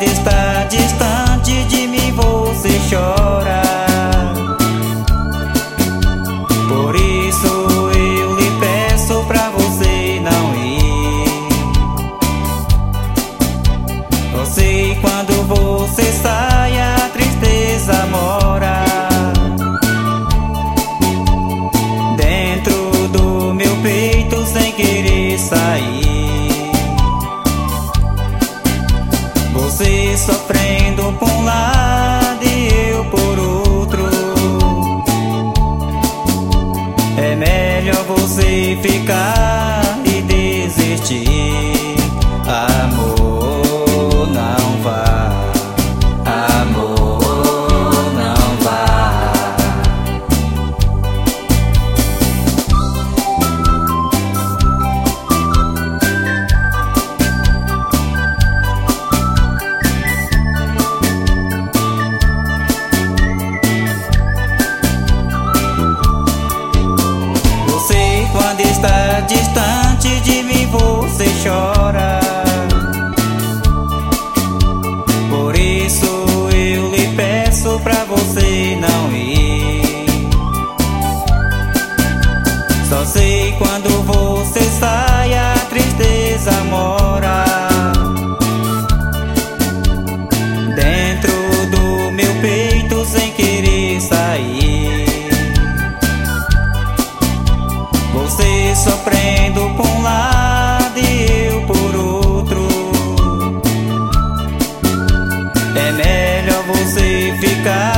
quando está distante de mim você chora. Por isso eu lhe peço pra você não ir. Eu sei quando você sai a tristeza mora dentro do meu peito sem querer sair. Você sofrendo por um lado e eu por outro. É melhor você ficar e desistir. Amor, não vá. Amor, não vá. Quando está distante de mim você chora. Por isso eu lhe peço pra você não ir. Só sei quando você sai a tristeza mora dentro do meu peito sem querer sair. Você sofrendo por um lado e eu por outro. É melhor você ficar